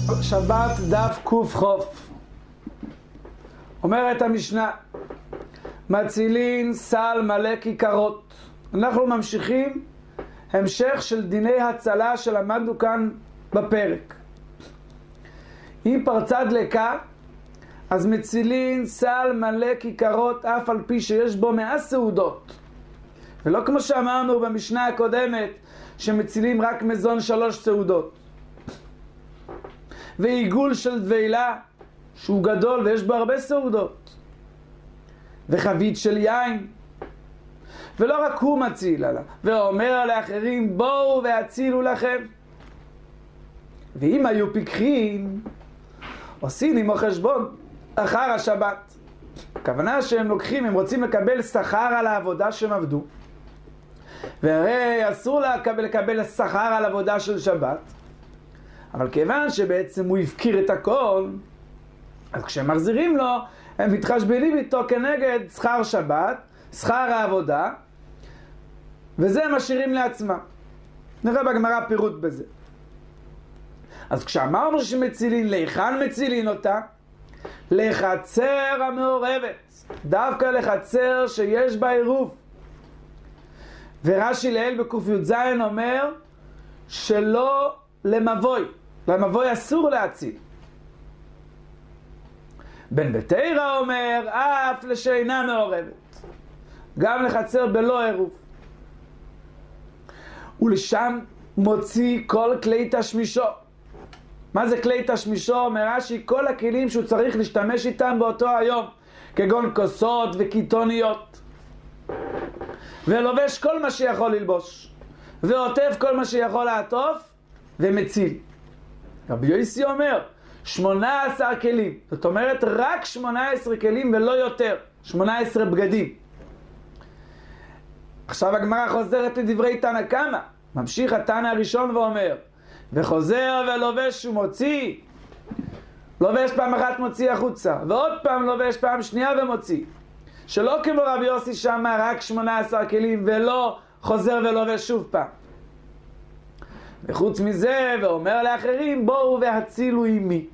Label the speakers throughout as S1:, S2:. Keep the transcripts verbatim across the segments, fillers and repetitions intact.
S1: שבת דף קוף חוף. אומרת המשנה, מצילין סל מלא כיכרות. אנחנו ממשיכים המשך של דיני הצלה שלמדנו כאן בפרק. אם פרצה דלקה, אז מצילין סל מלא כיכרות אף על פי שיש בו מאה סעודות. ולא כמו שאמרנו במשנה הקודמת, שמצילים רק מזון שלוש סעודות. ועיגול של דבילה, שהוא גדול ויש בו הרבה סעודות. וחבית של יין. ולא רק הוא מציל עליו, ואומר לאחרים, בואו והצילו לכם. ואם היו פיקחים, עושים עמו חשבון אחר השבת. הכוונה שהם לוקחים, הם רוצים לקבל שכר על העבודה שהם עבדו. והרי אסור לקבל, לקבל שכר על עבודה של שבת. אבל כיוון שבעצם הוא הפקיר את הכל, אז כשהם מחזירים לו, הם מתחשבנים איתו כנגד שכר שבת, שכר העבודה, וזה הם משאירים לעצמם. נראה בגמרא פירוט בזה. אז כשאמרנו שמצילין, להיכן מצילין אותה? לחצר המעורבת. דווקא לחצר שיש בה עירוב. ורש"י לעיל בקוף י"ז אומר שלא למבוי. למבוי אסור להציל. בן בתרא אומר אף לשאינה מעורבת. גם לחצר בלא עירוב. ולשם מוציא כל כלי תשמישו. מה זה כלי תשמישו? אומר רש"י, כל הכלים שהוא צריך להשתמש איתם באותו היום, כגון כוסות וקיטוניות. ולובש כל מה שיכול ללבוש, ועוטף כל מה שיכול לעטוף, ומציל. רבי יוסי אומר, שמונה עשר כלים. זאת אומרת, רק שמונה עשרה כלים ולא יותר. שמונה עשרה בגדים. עכשיו הגמרא חוזרת לדברי תנא קמא. ממשיך התנא הראשון ואומר, וחוזר ולובש ומוציא. לובש פעם אחת מוציא החוצה, ועוד פעם לובש פעם שנייה ומוציא. שלא כמו רבי יוסי שאמר רק שמונה עשר כלים ולא חוזר ולובש שוב פעם. וחוץ מזה, ואומר לאחרים, בואו והצילו עמי.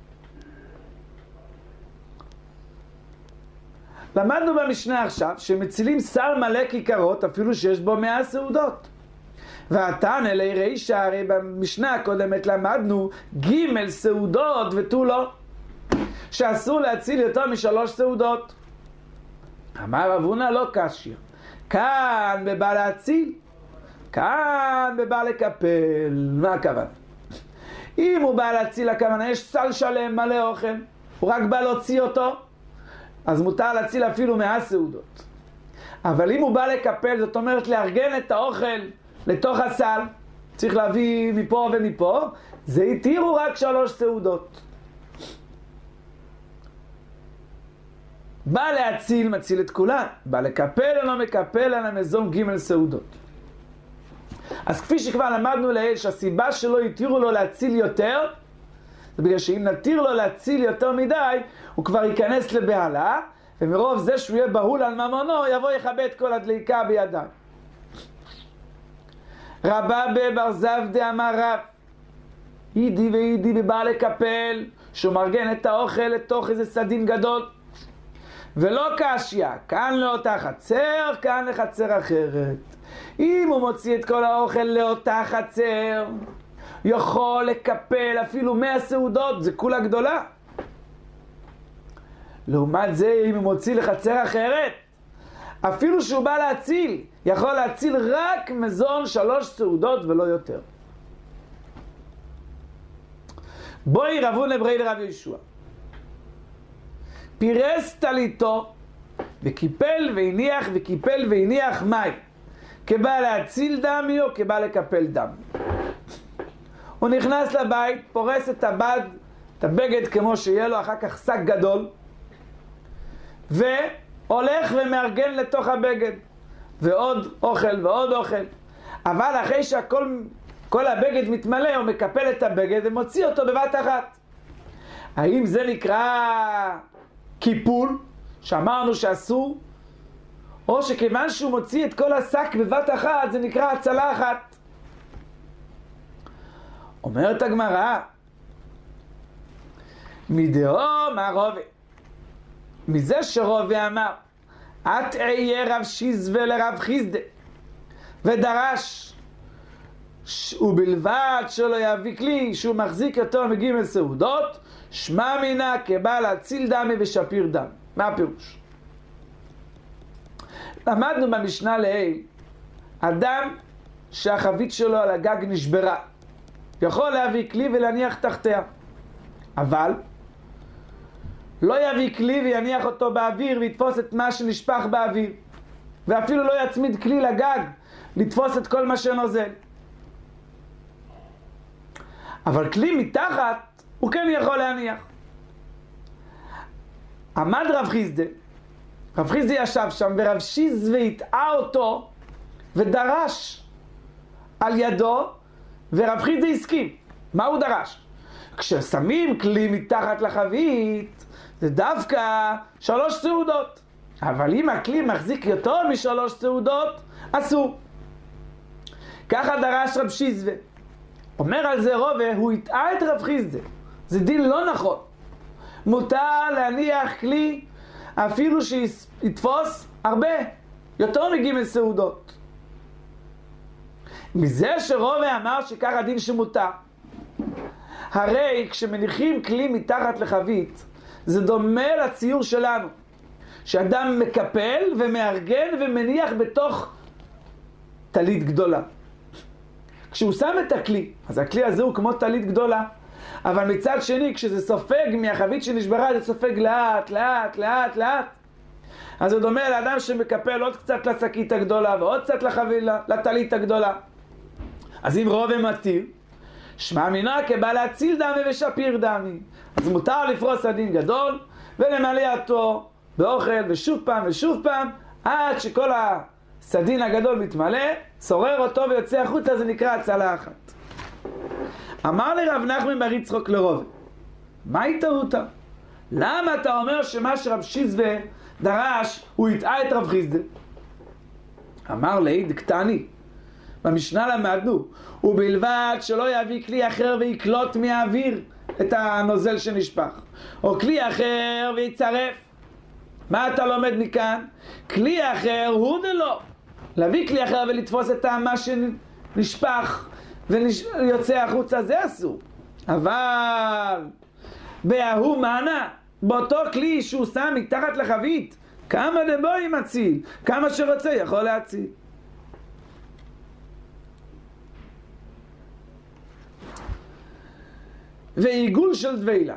S1: למדנו במשנה עכשיו שמצילים סל מלא כיכרות אפילו שיש בו מאה סעודות. והתנא אלי רישא, הרי במשנה הקודמת למדנו ג' סעודות ותו לא, שאסור להציל יותר משלוש סעודות. אמר רב הונא לא קשיא, כאן בבא להציל, כאן בבא לקפל. מה הכוונה? אם הוא בא להציל, הכוונה יש סל שלם מלא אוכל, הוא רק בא להוציא אותו, אז מותר להציל אפילו מאה סעודות. אבל אם הוא בא לקפל, זאת אומרת לארגן את האוכל לתוך הסל, צריך להביא מפה ומפה, זה התירו רק שלוש סעודות. בא להציל, מציל את כולן. בא לקפל או לא מקפל, על המזון ג' סעודות. אז כפי שכבר למדנו לעיל, שהסיבה שלא התירו לו להציל יותר, זה בגלל שאם נתיר לו להציל יותר מדי, הוא כבר ייכנס לבהלה, ומרוב זה שהוא יהיה בהול על ממונו, יבוא יכבה את כל הדליקה בידיו. רבא בבר זבדי אמר רב, אידי ואידי בבא לקפל, שהוא מרגן את האוכל לתוך איזה סדין גדול, ולא קשיא, כאן לאותה חצר, כאן לחצר אחרת. אם הוא מוציא את כל האוכל לאותה חצר, יכול לקפל אפילו מאה סעודות, זה כולה גדולה. לעומת זה, אם הוא מוציא לחצר אחרת, אפילו שהוא בא להציל, יכול להציל רק מזון שלוש סעודות ולא יותר. בואי רב הונא ברי לרב יהושע. פירס טליתו, וקיפל והניח וקיפל והניח מים. כבא להציל דמי או כבא לקפל דמי. הוא נכנס לבית, פורס את הבד, את הבגד כמו שיהיה לו, אחר כך שק גדול, והולך ומארגן לתוך הבגד, ועוד אוכל ועוד אוכל. אבל אחרי שהכל, כל הבגד מתמלא, הוא מקפל את הבגד ומוציא אותו בבת אחת. האם זה נקרא קיפול, שאמרנו שאסור? או שכיוון שהוא מוציא את כל השק בבת אחת, זה נקרא הצלה אחת? אומרת הגמרא, מדאו מה רובה. מזה שרובה אמר, את אהיה רב שיזווה לרב חיסדה, ודרש, ובלבד שלא יביא כלי שהוא מחזיק יותר מגימל סעודות, שמע מינה כבא להציל דמי ושפיר דם. מה הפירוש? למדנו במשנה לעיל, אדם שהחבית שלו על הגג נשברה, יכול להביא כלי ולהניח תחתיה, אבל לא יביא כלי ויניח אותו באוויר ויתפוס את מה שנשפך באוויר, ואפילו לא יצמיד כלי לגג לתפוס את כל מה שנוזל. אבל כלי מתחת הוא כן יכול להניח. עמד רב חיסדה, רב חיסדה ישב שם, ורב שיזווה הטעה אותו ודרש על ידו, ורב חיסדה הסכים. מה הוא דרש? כששמים כלי מתחת לחבית זה דווקא שלוש סעודות, אבל אם הכלי מחזיק יותר משלוש סעודות אסור. ככה דרש רב שיזווה. אומר על זה רובה, הוא הטעה את רב חיסדה, זה דין לא נכון. מותר להניח כלי אפילו שיתפוס הרבה, יותר מגימל סעודות. מזה שרובה אמר שככה דין שמותר, הרי כשמניחים כלי מתחת לחבית זה דומה לציור שלנו, שאדם מקפל ומארגן ומניח בתוך טלית גדולה. כשהוא שם את הכלי, אז הכלי הזה הוא כמו טלית גדולה, אבל מצד שני כשזה סופג מהחבית שנשברה זה סופג לאט לאט לאט לאט, אז זה דומה לאדם שמקפל עוד קצת לשקית הגדולה ועוד קצת לחבילה, לטלית הגדולה. אז אם רובה מתיר, שמע מינה כבא להציל דמי ושפיר דמי, אז מותר לפרוס הדין גדול ולמלא אותו באוכל ושוב פעם ושוב פעם עד שכל הסדין הגדול מתמלא, צורר אותו ויוצא החוצה, זה נקרא הצלה אחת. אמר לי רב נחמן בר יצחק לרובה, מה היא טעותה? למה אתה אומר שמה שרב שיזווה דרש הוא יטעה את רב חיסדה? אמר לי דקטני, במשנה למדנו, ובלבד שלא יביא כלי אחר ויקלוט מהאוויר את הנוזל שנשפך, או כלי אחר ויצרף. מה אתה לומד מכאן? כלי אחר הוא דלא, להביא כלי אחר ולתפוס את מה שנשפך ויוצא החוצה זה אסור. אבל בהוא מנה, באותו כלי שהוא שם מתחת לחבית, כמה דבוי מציל, כמה שרוצה יכול להציל. ועיגול של דבילה,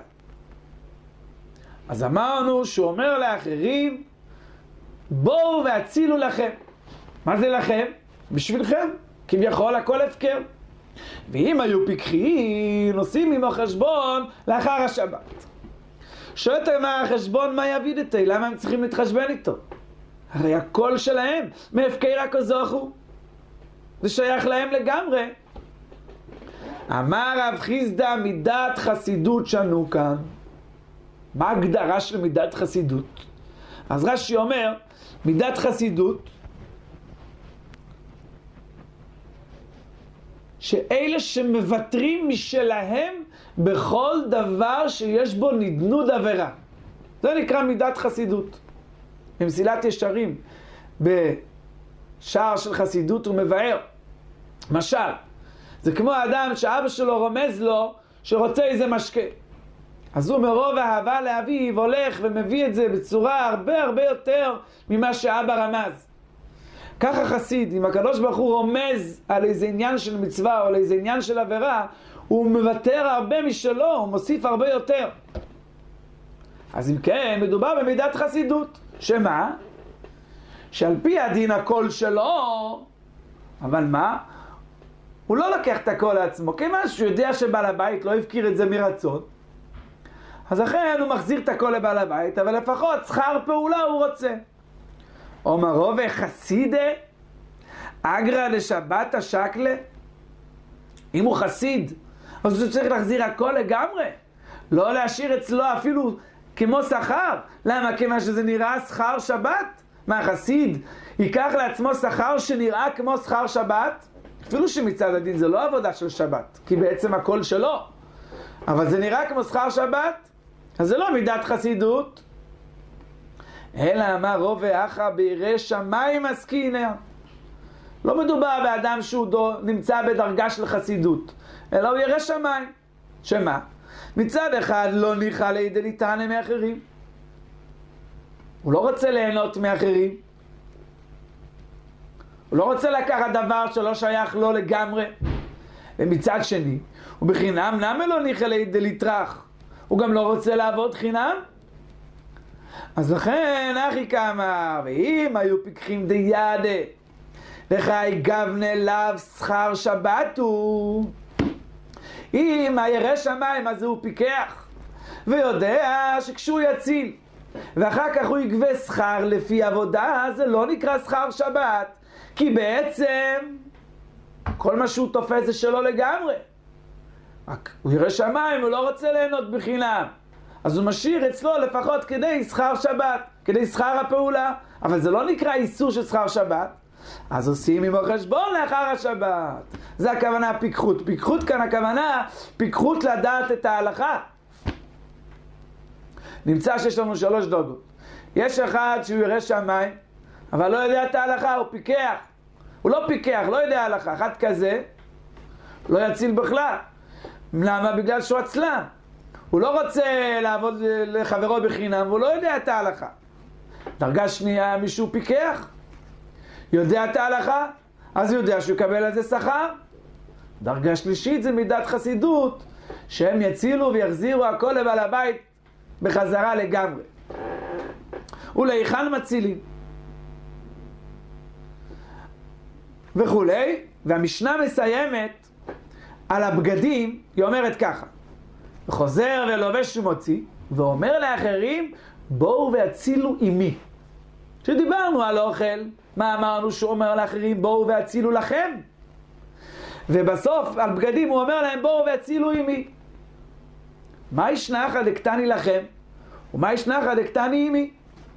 S1: אז אמרנו שהוא אומר לאחרים בואו והצילו לכם. מה זה לכם? בשבילכם, כביכול הכל הפקר. ואם היו פיקחים עושים עמו חשבון לאחר השבת. שואלת מה החשבון, מה יביד איתי? למה הם צריכים להתחשבן איתו? הרי הכל שלהם מהפקר הכזוכו, זה שייך להם לגמרי. אמר רב חיסדה מידת חסידות שנו כאן. מה ההגדרה של מידת חסידות? אז רש"י אומר מידת חסידות שאלה שמוותרים משלהם בכל דבר שיש בו נדנוד עבירה, זה נקרא מידת חסידות. במסילת ישרים בשער של חסידות הוא מבאר משל, זה כמו האדם שאבא שלו רומז לו שרוצה איזה משקה, אז הוא מרוב אהבה לאביו הולך ומביא את זה בצורה הרבה הרבה יותר ממה שאבא רמז. ככה חסיד, אם הקדוש ברוך הוא רומז על איזה עניין של מצווה או על איזה עניין של עבירה, הוא מוותר הרבה משלו, הוא מוסיף הרבה יותר. אז אם כן, מדובר במידת חסידות. שמה? שעל פי הדין הכל שלו, אבל מה? הוא לא לקח את הכל לעצמו, כיוון שהוא יודע שבעל הבית לא הפקיר את זה מרצון, אז לכן הוא מחזיר את הכל לבעל הבית, אבל לפחות שכר פעולה הוא רוצה. אומרו וחסידה אגרא לשבת השקלה, אם הוא חסיד אז הוא צריך להחזיר הכל לגמרי, לא להשאיר אצלו אפילו כמו שכר. למה? כיוון שזה נראה שכר שבת. מה, חסיד ייקח לעצמו שכר שנראה כמו שכר שבת? אפילו שמצד הדין זה לא עבודה של שבת, כי בעצם הכל שלו, אבל זה נראה כמו שכר שבת. אז זה לא מידת חסידות. אלא אמר רוב ואחא בירא שמיים עסקינן. לא מדובר באדם שהוא דו, נמצא בדרגה של חסידות, אלא הוא ירא שמיים. שמה? מצד אחד לא ניחא ליה דליתנא מאחרים. הוא לא רוצה ליהנות מאחרים. הוא לא רוצה לקחת דבר שלא שייך לו לגמרי. ומצד שני, הוא בחינם למה לא ניחא ליה דליטרח? הוא גם לא רוצה לעבוד חינם. אז לכן אחי כאמר, ואם היו פיקחים דידה וחי גבנה לאו שכר שבתו, אם הירא שמיים אז הוא פיקח ויודע שכשהוא יציל ואחר כך הוא יגבה שכר לפי עבודה, זה לא נקרא שכר שבת, כי בעצם כל מה שהוא תופס זה שלו לגמרי. רק הוא ירא שמיים, הוא לא רוצה ליהנות בחינם, אז הוא משאיר אצלו לפחות כדי שכר שבת, כדי שכר הפעולה, אבל זה לא נקרא איסור של שכר שבת. אז עושים עם החשבון לאחר השבת. זה הכוונה פיקחות. פיקחות כאן הכוונה פיקחות לדעת את ההלכה. נמצא שיש לנו שלוש דרגות. יש אחד שהוא ירא שמיים אבל לא יודע את ההלכה, הוא פיקח. הוא לא פיקח, לא יודע ההלכה. אחד כזה לא יציל בכלל. למה? בגלל שהוא עצלן. הוא לא רוצה לעבוד לחברו בחינם, והוא לא יודע את ההלכה. דרגה שנייה, מישהו פיקח, יודע את ההלכה, אז הוא יודע שהוא יקבל על זה שכר. דרגה שלישית זה מידת חסידות, שהם יצילו ויחזירו הכל לבעל הבית בחזרה לגמרי. ולהיכן מצילים וכולי. והמשנה מסיימת על הבגדים, היא אומרת ככה: וחוזר ולובש ומוציא, ואומר לאחרים בואו והצילו עמי. כשדיברנו על אוכל, מה אמרנו שהוא אומר לאחרים? בואו והצילו לכם. ובסוף על בגדים הוא אומר להם בואו והצילו עמי. מה ישנך דקטני לכם ומה ישנך דקטני עמי?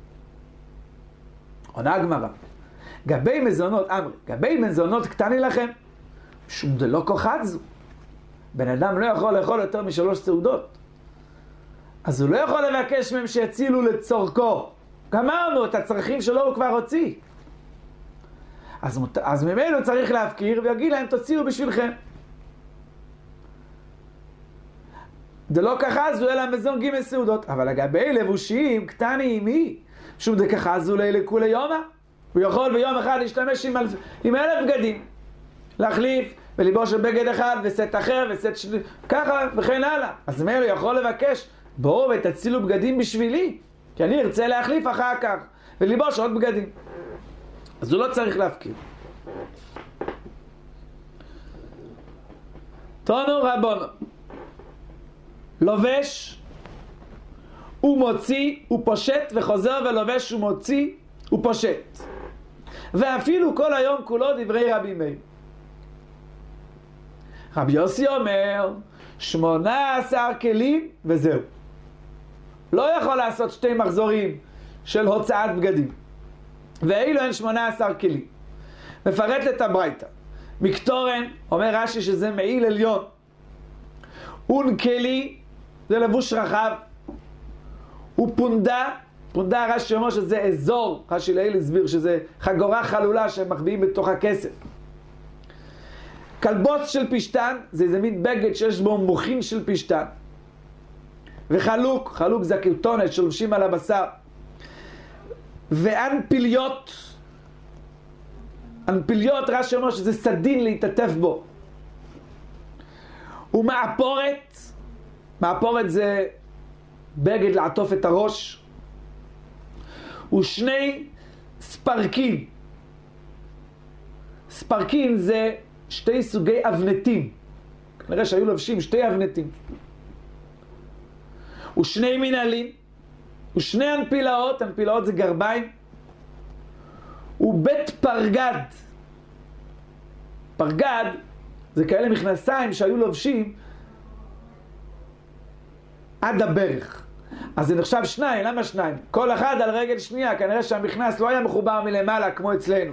S1: עונה הגמרא, גבי מזונות אמרי, גבי מזונות קטני לכם, שום דלא כוחת זו. בן אדם לא יכול לאכול יותר משלוש סעודות, אז הוא לא יכול לבקש מהם שיצילו לצורכו. גמרנו, את הצרכים שלו הוא כבר הוציא. אז, אז ממנו צריך להפקיר ויגיד להם תוציאו בשבילכם. זה לא כחזו אלא מזון ג' סעודות. אבל לגבי לבושים קטני עמי, שום דכחזו לילה כולי יומא. הוא יכול ביום אחד להשתמש עם, אלף, עם אלף בגדים, להחליף ולבוש בגד אחד וסט אחר וסט שני, ככה וכן הלאה. אז ממנו יכול לבקש בואו ותצילו בגדים בשבילי, כי אני ארצה להחליף אחר כך ולבוש עוד בגדים. אז הוא לא צריך להפקיר. תונו רבונו, לובש ומוציא ופושט וחוזר ולובש ומוציא ופושט, ואפילו כל היום כולו דברי רבי מאיר. רבי יוסי אומר שמונה עשר כלים וזהו. לא יכול לעשות שתי מחזורים של הוצאת בגדים, ואילו אין שמונה עשר כלים. מפרט את הברייתא. מקטורן, אומר רש"י שזה מעיל עליון. אונקלי זה לבוש רחב. ופונדה, פונדה רש"י אומר שזה אזור, רש"י לעיל הסביר שזה חגורה חלולה שהם מחביאים בתוך הכסף. כלבוס של פשטן, זה איזה מין בגד שיש בו מוחין של פשטן. וחלוק, חלוק זה הכתונת שלובשים על הבשר. ואנפיליות, אנפיליות רש"י אומר שזה סדין להתעטף בו. ומעפורת, מעפורת זה בגד לעטוף את הראש. ושני ספרקים, ספרקים זה שתי סוגי אבנתים, כנראה שהיו לובשים שתי אבנתים. ושני מנהלים, ושני אנפילאות, אנפילאות זה גרביים. ובית פרגד, פרגד זה כאלה מכנסיים שהיו לובשים עד הברך, אז זה נחשב שניים. למה שניים? כל אחד על רגל שנייה, כנראה שהמכנס לא היה מחובר מלמעלה כמו אצלנו.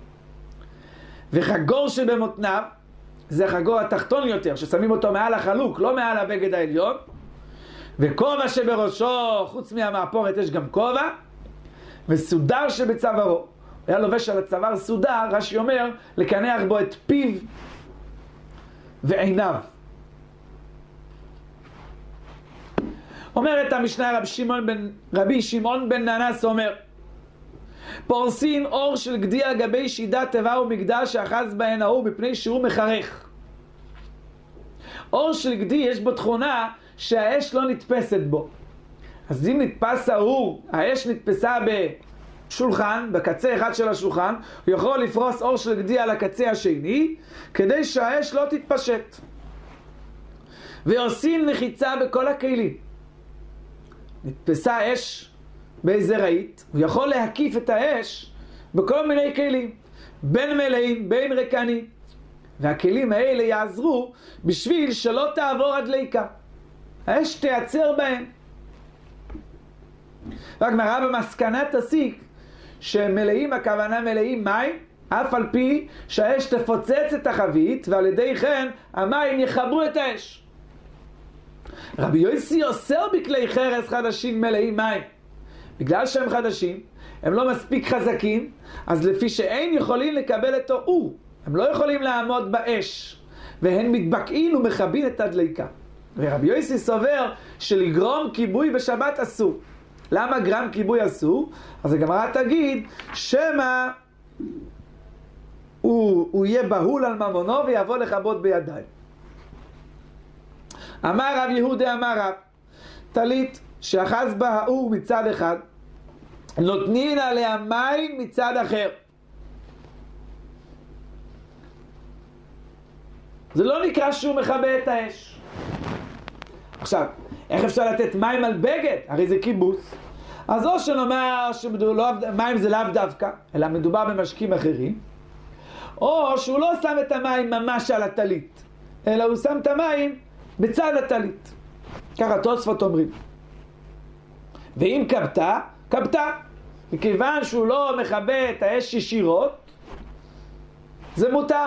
S1: וחגור שבמותניו, זה החגור התחתון יותר, ששמים אותו מעל החלוק, לא מעל הבגד העליון. וכובע שבראשו, חוץ מהמאפורת יש גם כובע, וסודר שבצווארו. הוא היה לובש על הצוואר סודר, רש"י אומר, לקנח בו את פיו ועיניו. אומרת המשנה רבי שמעון בן, רבי שמעון בן ננס אומר, פורסין אור של גדי על גבי שידת תיבה ומגדל שאחז בהן ההוא בפני שהוא מחרך. אור של גדי יש בו תכונה שהאש לא נתפסת בו. אז אם נתפס ההוא, האש נתפסה בשולחן, בקצה אחד של השולחן, הוא יכול לפרוס אור של גדי על הקצה השני, כדי שהאש לא תתפשט. ועושים לחיצה בכל הכלים. נתפסה אש באיזה רהיט, הוא יכול להקיף את האש בכל מיני כלים, בין מלאים, בין ריקנים. והכלים האלה יעזרו בשביל שלא תעבור הדליקה. האש תייצר בהם. והגמרא במסקנה תסיק שמלאים, הכוונה מלאים מים, אף על פי שהאש תפוצץ את החבית, ועל ידי כן המים יחברו את האש. רבי יוסי אוסר בכלי חרס חדשים מלאים מים. בגלל שהם חדשים, הם לא מספיק חזקים, אז לפי שאין יכולים לקבל את האור, הם לא יכולים לעמוד באש, והן מתבקעים ומכבים את הדליקה. ורבי יוסי סובר שלגרום כיבוי בשבת אסור. למה גרם כיבוי אסור? אז הגמרא תגיד, שמה הוא, הוא יהיה בהול על ממונו ויבוא לכבות בידיים. אמר רב יהודה אמר רב, טלית שאחז בה האור מצד אחד, נותנין עליה מים מצד אחר. זה לא נקרא שהוא מכבה את האש. עכשיו, איך אפשר לתת מים על בגד? הרי זה קיבוץ. אז או שנאמר שמים זה לאו דווקא, אלא מדובר במשקים אחרים, או שהוא לא שם את המים ממש על הטלית, אלא הוא שם את המים בצד הטלית. ככה תוספות אומרים. ואם כבתה, כבתה. מכיוון שהוא לא מכבה את האש ישירות, זה מותר.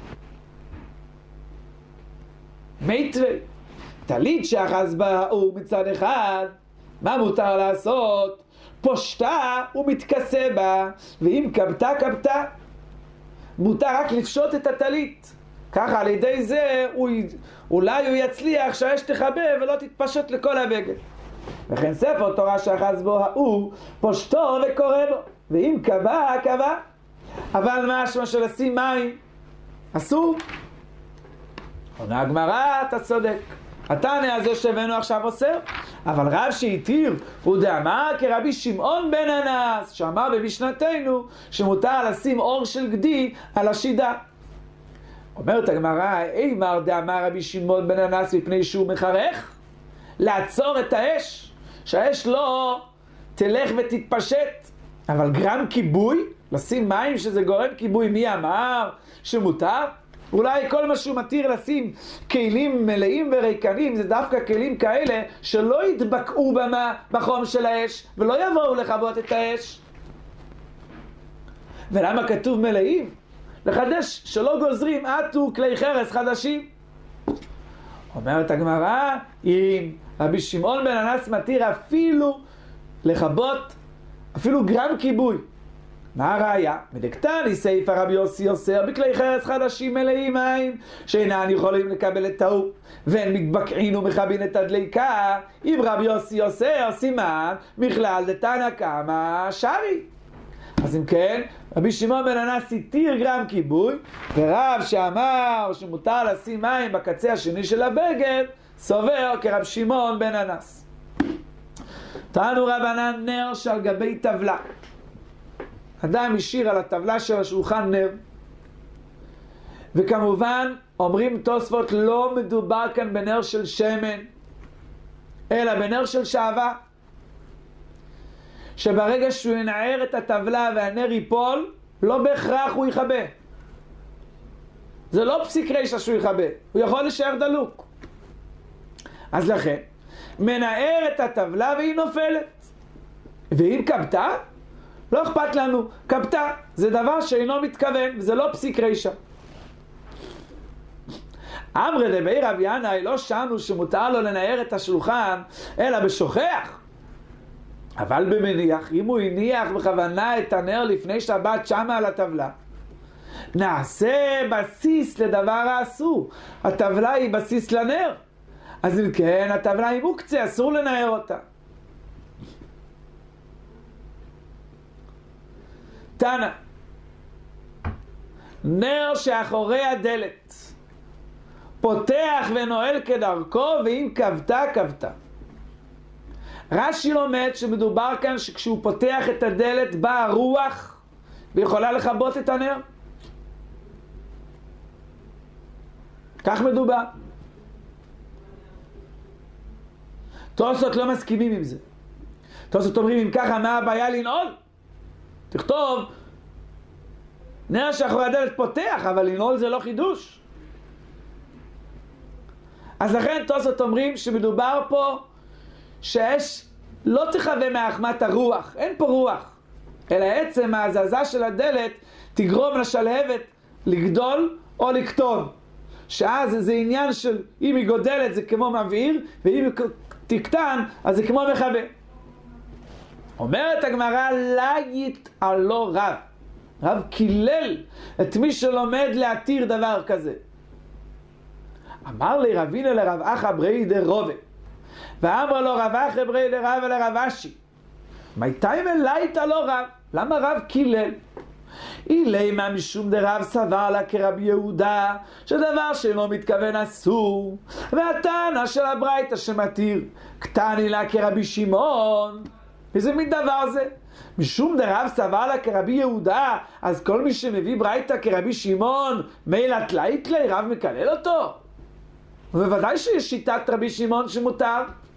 S1: מיתווה, טלית שאחז בה האור מצד אחד, מה מותר לעשות? פושטה ומתכסה בה, ואם כבתה, כבתה. מותר רק לפשוט את הטלית. ככה על ידי זה הוא, אולי הוא יצליח שהאש תכבה ולא תתפשט לכל הבגד. וכן ספר תורה שאחז בו האור, פושטו וקורא בו, ואם קבע, קבע. אבל משמע של לשים מים אסור. עונה הגמרא, אתה צודק. התנא הזה שהבאנו עכשיו אוסר, אבל רב שהתיר הוא דאמר כרבי שמעון בן ננס, שאמר במשנתנו שמותר לשים אור של גדי על השידה. אומרת הגמרא, אימר דאמר רבי שמעון בן ננס מפני שהוא מחרך, לעצור את האש, שהאש לא תלך ותתפשט. אבל גרם כיבוי, לשים מים שזה גורם כיבוי, מי אמר שמותר? אולי כל מה שהוא מתיר לשים כלים מלאים וריקנים, זה דווקא כלים כאלה שלא יתבקעו במה, בחום של האש, ולא יבואו לכבות את האש. ולמה כתוב מלאים? לחדש שלא גוזרים עטו כלי חרס חדשים. אומרת הגמרא, אם רבי שמעון בן ננס מתיר אפילו לכבות, אפילו גרם כיבוי. מה הראיה? מדקתני סייפה רבי יוסי אוסר בכלי חרס חדשים מלאים מים שאינן יכולים לקבל את האור והן מתבקעין ומכבין את הדליקה. אם רבי יוסי אוסר סימן מכלל דתנא קמא שרי. אז אם כן, רבי שמעון בן ננס התיר גרם כיבוי, ורב שאמר שמותר לשים מים בקצה השני של הבגד סובר כרב שמעון בן ננס. תנו רבנן נר שעל גבי טבלה. אדם השאיר על הטבלה של השולחן נר, וכמובן אומרים תוספות לא מדובר כאן בנר של שמן אלא בנר של שעווה, שברגע שהוא ינער את הטבלה והנר ייפול לא בהכרח הוא יכבה. זה לא פסיק רישא שהוא יכבה, הוא יכול להישאר דלוק. אז לכן מנער את הטבלה והיא נופלת. ואם כבתה, לא אכפת לנו, כבתה זה דבר שאינו מתכוון, וזה לא פסיק רישא. אמרי דבי רב ינאי לא שנו שמותר לו לנער את השולחן אלא בשוכח, אבל במניח, אם הוא הניח בכוונה את הנר לפני שבת שמה על הטבלה, נעשה בסיס לדבר האסור. הטבלה היא בסיס לנר, אז אם כן הטבלה היא מוקצה, אסור לנער אותה. תנא, נר שאחורי הדלת פותח ונועל כדרכו, ואם כבתה כבתה. רש"י לומד שמדובר כאן שכשהוא פותח את הדלת באה רוח ויכולה לכבות את הנר. כך מדובר. תוספות לא מסכימים עם זה. תוספות אומרים, אם ככה מה הבעיה לנעול? תכתוב נר שאחורי הדלת פותח, אבל לנעול זה לא חידוש. אז לכן תוספות אומרים שמדובר פה שהאש לא תחווה מהחמת הרוח, אין פה רוח, אלא עצם ההזזה של הדלת תגרום לשלהבת לגדול או לקטון, שאז זה עניין של אם היא גודלת זה כמו מבעיר, ואם היא תקטן אז זה כמו מכבה. אומרת הגמרא, לא יתעלו רב, רב קילל את מי שלומד להתיר דבר כזה. אמר לי רבינה לרב אחא ברי דרובה, ואמר לו רב אחא ברי דרב לרב אשי, מייתיים אלייתא לא רב, למה רב קילל? אילימה משום דרב סבר לה כרבי יהודה שדבר שאינו מתכוון אסור, והטענה של הברייתא שמתיר קטני לה כרבי שמעון. איזה מין דבר זה? משום דרב סבר לה כרבי יהודה, אז כל מי שמביא ברייתא כרבי שמעון מילא תלאית לי, רב מקלל אותו? ובוודאי שיש שיטת רבי שמעון שמותר.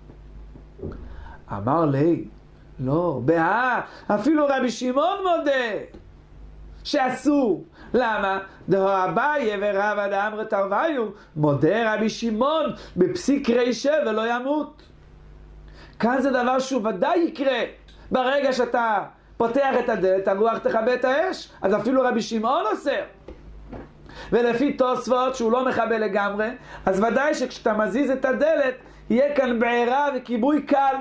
S1: אמר לי, לא, בה, אפילו רבי שמעון מודה שאסור. למה? דהא אביי ורבא דאמרי תרוויו, מודה רבי שמעון בפסיק רישא ולא ימות. כאן זה דבר שהוא ודאי יקרה. ברגע שאתה פותח את הדלת, הרוח תכבה את האש, אז אפילו רבי שמעון אוסר. ולפי תוספות שהוא לא מכבה לגמרי, אז ודאי שכשאתה מזיז את הדלת יהיה כאן בעירה וכיבוי קל.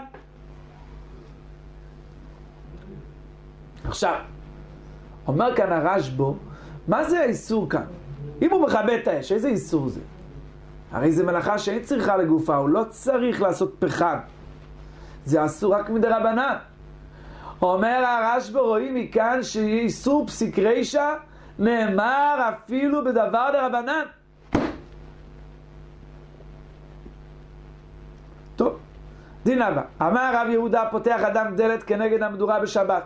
S1: עכשיו, אומר כאן הרשב"א, מה זה האיסור כאן? אם הוא מכבה את האש, איזה איסור זה? הרי זה מלאכה שאין צריכה לגופה, הוא לא צריך לעשות פחם, זה אסור רק מדרבנן. אומר הרשב"א, רואים מכאן שאיסור פסיק רישא נאמר אפילו בדבר דרבנן. טוב, דין הבא, אמר רב יהודה, פותח אדם דלת כנגד המדורה בשבת,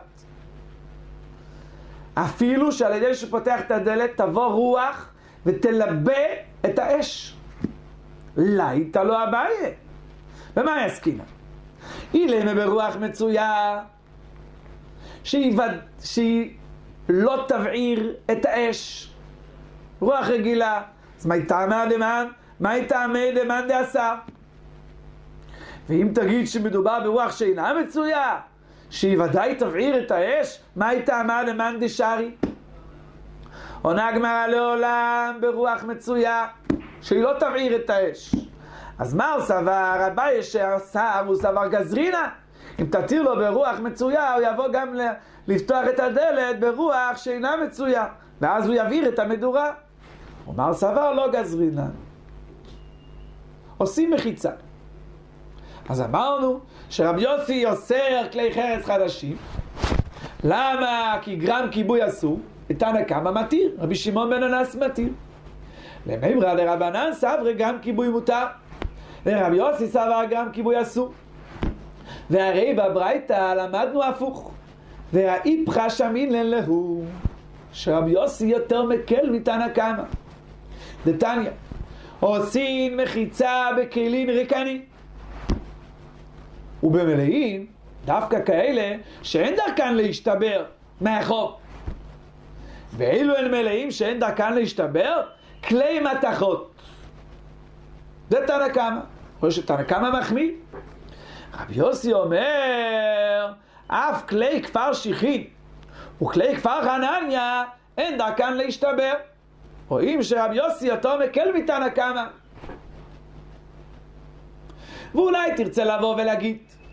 S1: אפילו שעל ידי שפותח את הדלת תבוא רוח ותלבה את האש. לייתא לא אביי, ומה יסקינה? אילמה ברוח מצויה שהיא, וד... שהיא לא תבעיר את האש, רוח רגילה, אז מה יטעמה דמן? מה יטעמה דמן דעשה? ואם תגיד שמדובר ברוח שאינה מצויה שהיא ודאי תבעיר את האש, מה יטעמה דמן דשארי? עונה הגמרא, לעולם ברוח מצויה שהיא לא תבעיר את האש. אז מה הוא סבר? אביי שהשר הוא סבר גזרינה, אם תתיר לו ברוח מצויה הוא יבוא גם לפתוח את הדלת ברוח שאינה מצויה, ואז הוא יבעיר את המדורה. אומר סבר לא גזרינה, עושים מחיצה. אז אמרנו שרבי יוסי אוסר כלי חרס חדשים. למה? כי גרם כיבוי אסור. תנא קמא מתיר, רבי שמעון בן הנס מתיר. למימרא דרבנן סברי גם כיבוי מותר, ורבי יוסי סבר גם כיבוי אסור. והרי בברייתא למדנו הפוך, והאיפכא שמינן להו, שרבי יוסי יותר מקל מתנא קמא. דתניא, עושים מחיצה בכלים ריקני, ובמלאים דווקא כאלה שאין דרכן להשתבר מהחום. ואילו הן מלאים שאין דרכן להשתבר, כלי מתכות. זה תנא קמא. רואה שתנא קמא מחמיא. רבי יוסי אומר, אף כלי כפר שיחין וכלי כפר חנניה אין דרכן להשתבר. רואים שרבי יוסי יותר מקל מתנא קמא. ואולי תרצה לבוא ולהגיד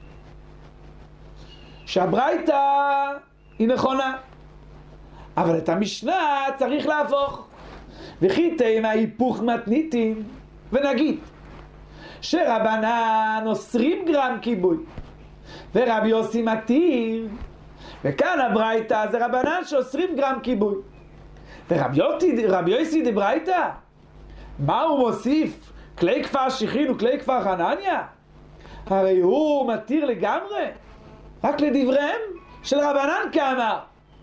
S1: שהברייתא היא נכונה, אבל את המשנה צריך להפוך. וכי תימא היפוך מתניתין, ונגיד שרבנן אוסרים גרם כיבוי ורבי יוסי מתיר, וכאן הברייתא זה רבנן שאוסרים גרם כיבוי. ורבי יוסי דברייתא, מה הוא מוסיף? כלי כפר שיחין וכלי כפר חנניה? הרי הוא מתיר לגמרי, רק לדבריהם של רבנן כאמר.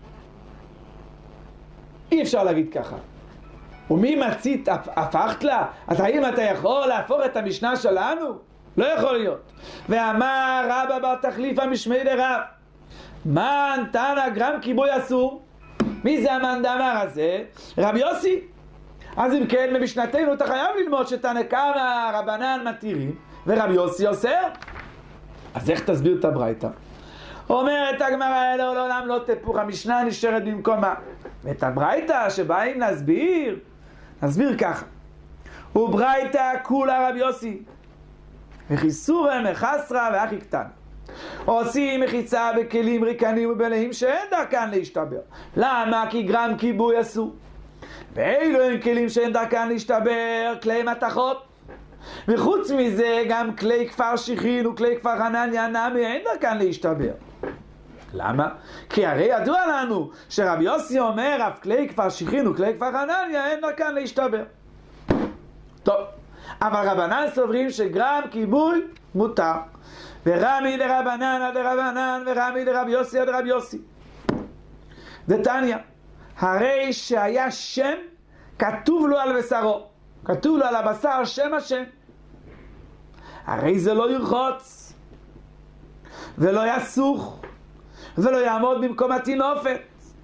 S1: אי אפשר להגיד ככה. ומי מצית הפכת לה? אתה האם אתה יכול להפוך את המשנה שלנו? לא יכול להיות. ואמר רבא בר תחליפא משמי דרב, מן תנא גרם כיבוי אסור. מי זה המן דאמר הזה? רבי יוסי. אז אם כן, במשנתנו אתה חייב ללמוד שתנא קמא רבנן מתירים ורבי יוסי אוסר. אז איך תסביר את הברייתא? אומרת הגמרא, אלו לעולם לא תפוך, המשנה נשארת במקומה. ואת הברייתא שבאים להסביר, נסביר ככה. וברייתא כולה רבי יוסי, וחיסורא מחסרא ואחי קטן. עושים מחיצה בכלים ריקנים ובלאים שאין דרכן להשתבר. למה? כי גרם כיבוי אסור. ואילו הם כלים שאין דרכן להשתבר, כלי מתכות. וחוץ מזה גם כלי כפר שיחין וכלי כפר חנניה נמי אין דרכן להשתבר. למה? כי הרי ידוע לנו שרבי יוסי אומר אף כלי כפר שיחין וכלי כפר חנניה אין דרכן להשתבר. טוב, אבל רבנן סוברים שגרם כיבוי מותר. ורמי דרבנן עד דרבנן ורמי דרבי יוסי עד רבי יוסי. דתניא, הרי שהיה שם כתוב לו על בשרו, כתוב לו על הבשר שם השם, הרי זה לא ירחוץ ולא יסוך ולא יעמוד במקום התינופת.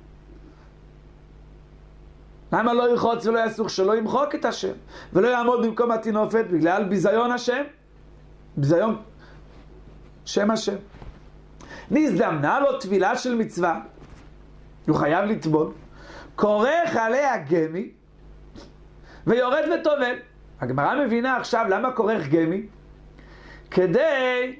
S1: למה לא ירחוץ ולא יסוך? שלא ימחוק את השם ולא יעמוד במקום התינופת, בגלל ביזיון השם, ביזיון שם השם. נזדמנה לו טבילה של מצווה, הוא חייב לטבול, כורך עליה גמי ויורד וטובל. הגמרא מבינה עכשיו למה כורך גמי, כדי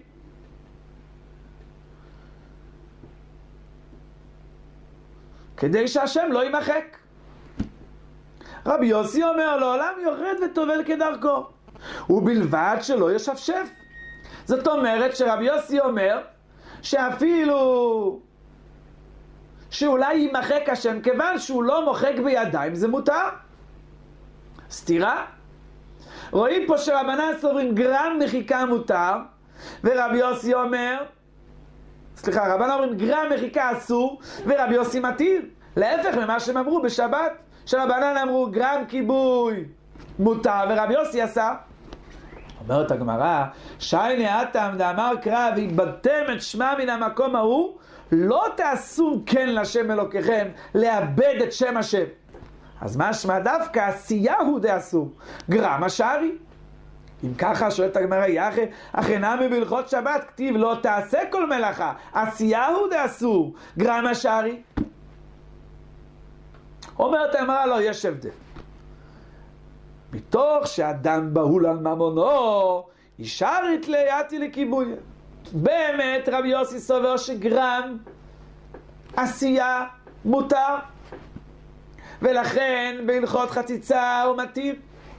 S1: כדי שהשם לא יימחק. רבי יוסי אומר לעולם יורד וטובל כדרכו, ובלבד שלא ישפשף. זאת אומרת שרבי יוסי אומר שאפילו שאולי יימחק השם, כיוון שהוא לא מוחק בידיים, זה מותר. סתירה. רואים פה שרבנן סוברים גרם מחיקה מותר, ורבי יוסי אומר, סליחה, רבנן אומרים גרם מחיקה אסור, ורבי יוסי מתיר. להפך ממה שהם אמרו בשבת, שרבנן אמרו גרם כיבוי מותר, ורבי יוסי עשה. אומרת הגמרא, שייני אתם דאמר קרא והתבדתם את שמה מן המקום ההוא, לא תעשו כן לשם אלוקיכם לאבד את שם השם. אז מה שמה דווקא עשייה הוא דעשו גרם השערי. אם ככה שואלת הגמרא, יחי אחרי נמי בהלכות שבת כתיב לא תעשה כל מלאכה, עשייה הוא דעשו גרם השערי. אומרת הגמרא, לא, יש הבדל. מתוך שאדם בהול על ממונו, ישרת ליאתי לכיבוי. באמת רבי יוסי סובר שגרם עשייה מותר, ולכן בהלכות חציצה הוא מתיר,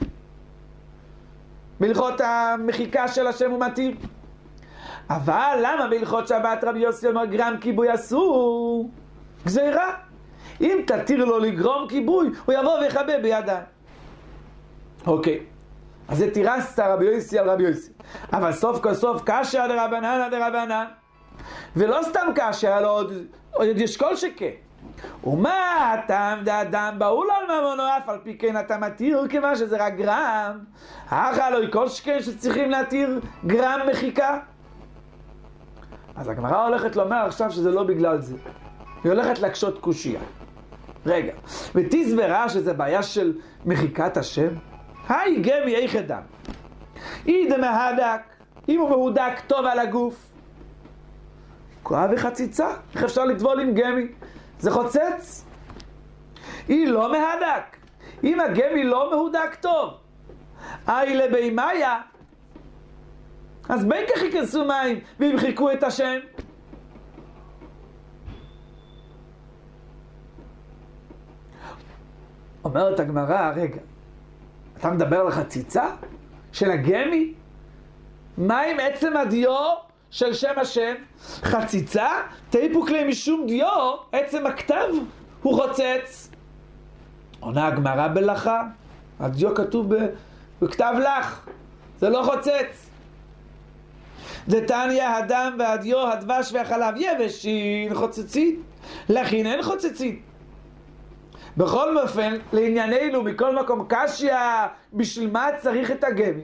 S1: בהלכות המחיקה של השם הוא מתיר. אבל למה בהלכות שבת רבי יוסי אומר גרם כיבוי אסור? גזירה. אם תתיר לו לגרום כיבוי, הוא יבוא ויחבא בידיים. אוקיי, אז זה תירסת רבי יוסי על רבי יוסי. אבל סוף כל סוף קשה דרבנן דרבנן, ולא סתם קשה, אלא עוד, עוד יש כל שכן. ומה הטעם דאדם בהול על ממונו, אף על פי כן אתה מתיר כיוון שזה רק גרם, אחר לא כל שכן שצריכים להתיר גרם מחיקה. אז הגמרא הולכת לומר עכשיו שזה לא בגלל זה, היא הולכת להקשות קושיה. רגע, ותסברה שזה בעיה של מחיקת השם? היי גמי איך אדם אידה מהדק, אם הוא מהודק טוב על הגוף, כואב וחציצה, איך אפשר לטבול עם גמי? זה חוצץ. היא לא מהדק, אם הגמי לא מהודק טוב, היי לבימיה, אז בין כך ייכנסו מים וימחקו את השם. אומרת הגמרא, רגע, אתה מדבר על חציצה של הגמי? מה עם עצם הדיו של שם השם? חציצה? תאיפוק להם משום דיו, עצם הכתב הוא חוצץ. עונה הגמרא בלכה, הדיו כתוב בכתב לך, זה לא חוצץ. דתניא הדם והדיו, הדבש והחלב יבשין חוצצית, לכן אין חוצצית. בכל אופן, לענייננו, מכל מקום קשיא, בשביל מה צריך את הגמי?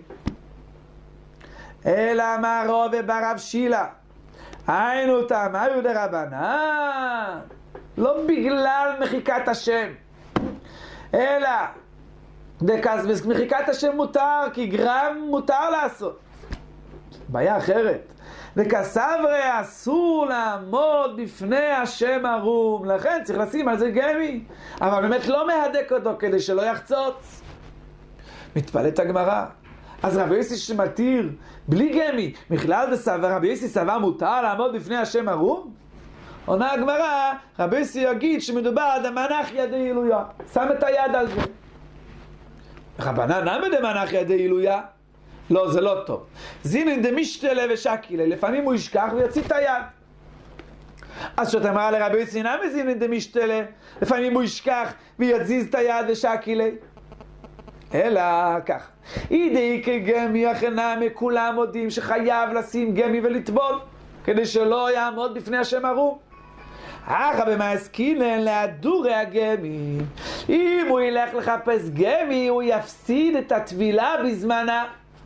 S1: אלא אמרו וברב שילה, היינו תאמרו דרבנן, לא בגלל מחיקת השם, אלא דקס מחיקת השם מותר, כי גרם מותר לעשות. בעיה אחרת, וכסברי אסור לעמוד בפני השם ערום, לכן צריך לשים על זה גמי, אבל באמת לא מהדק אותו כדי שלא יחצוץ. מתפלאת הגמרא, אז רבי יוסי שמתיר בלי גמי, מכלל דסבר רבי יוסי סבר מותר לעמוד בפני השם ערום? עונה הגמרא, רבי יוסי יגיד שמדובר על דמנח ידי עילויה, שם את היד על זה. רבנן למה דמנח ידי עילויה? לא, זה לא טוב. זינין דמשתלה ושקילה, לפעמים הוא ישכח ויוציא את היד. אז שאתה אמרה לרבי יוסי, למה זינין דמשתלה? לפעמים הוא ישכח ויזיז את היד ושקילה. אלא כך, אידי כגמי אחנמי, כולם מודים שחייב לשים גמי ולטבול, כדי שלא יעמוד בפני השם ערום. אחא במעסקינן להדורי הגמי, אם הוא ילך לחפש גמי, הוא יפסיד את הטבילה בזמנה.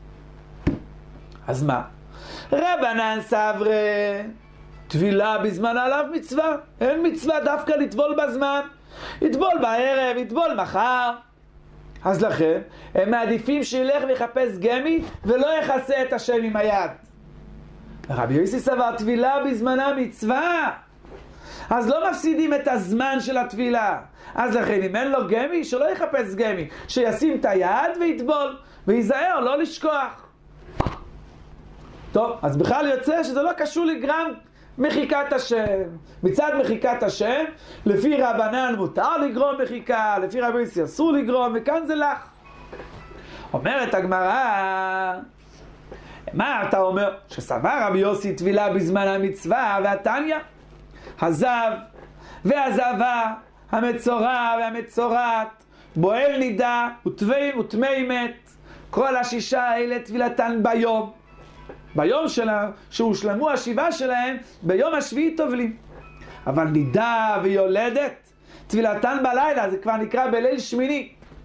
S1: אז מה? רבנן סברי, טבילה בזמן עליו מצווה, אין מצווה דווקא לטבול בזמן, יטבול בערב, יטבול מחר. אז לכן, הם מעדיפים שילך ויחפש גמי ולא יחסה את השם עם היד. רבי יוסי סבר טבילה בזמנה מצווה, אז לא מפסידים את הזמן של הטבילה. אז לכן, אם אין לו גמי, שלא יחפש גמי, שישים את היד ויטבול, ויזהר, לא לשכוח. טוב, אז בכלל יוצא שזה לא קשור לגרם מחיקת השם. מצד מחיקת השם, לפי רבנן מותר לגרום מחיקה, לפי רבי יוסי אסור לגרום, וכאן זה לך. אומרת הגמרא, מה אתה אומר? שסבר רבי יוסי טבילה בזמן המצווה, והתניא, הזב והזבה, המצורע והמצורעת, בועל נידה וטמא מת, כל השישה האלה טבילתן ביום. ביום שלה, שהושלמו השבעה שלהם, ביום השביעי טובלים. אבל נידה ויולדת, טבילתן בלילה, זה כבר נקרא בליל שמיני.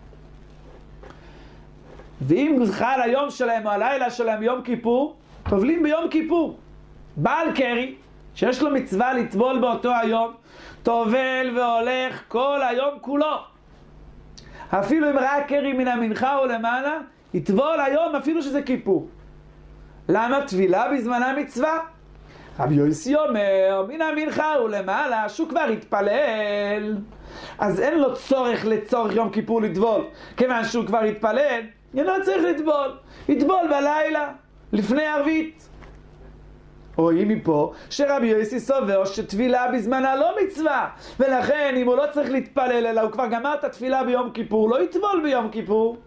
S1: ואם חל היום שלהם או הלילה שלהם יום כיפור, טובלים ביום כיפור. בעל קרי, שיש לו מצווה לטבול באותו היום, טובל והולך כל היום כולו. אפילו אם ראה קרי מן המנחה או למעלה, יטבול היום אפילו שזה כיפור. למה? טבילה בזמנה מצווה. רבי יוסי אומר, מן המנחה הוא למעלה, שהוא כבר התפלל, אז אין לו צורך לצורך יום כיפור לטבול, כיוון שהוא כבר התפלל, אינו צריך לטבול, יטבול בלילה, לפני ערבית. רואים מפה שרבי יוסי סובר שטבילה בזמנה לא מצווה, ולכן אם הוא לא צריך להתפלל אלא הוא כבר גמר את התפילה ביום כיפור, לא יטבול ביום כיפור.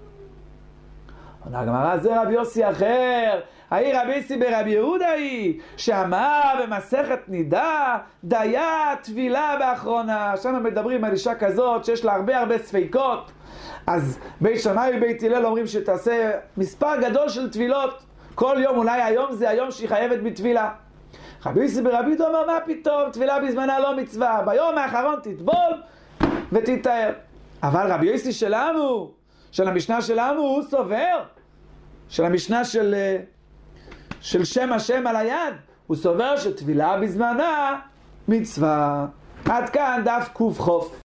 S1: הגמרא זה רבי יוסי אחר, ההיא רבי יוסי ברבי יהודה היא, שאמר במסכת נידה, דיה טבילה באחרונה. שם מדברים על אישה כזאת שיש לה הרבה הרבה ספיקות, אז בית שמאי ובית הלל אומרים שתעשה מספר גדול של טבילות, כל יום, אולי היום זה היום שהיא חייבת בטבילה. רבי יוסי ברבי יהודה אומר, מה פתאום, טבילה בזמנה לא מצווה, ביום האחרון תטבול ותתאר. אבל רבי יוסי שלנו, של המשנה שלנו, הוא סובר, של המשנה של, של שם השם על היד, הוא סובר שטבילה בזמנה מצווה. עד כאן דף קוף חוף.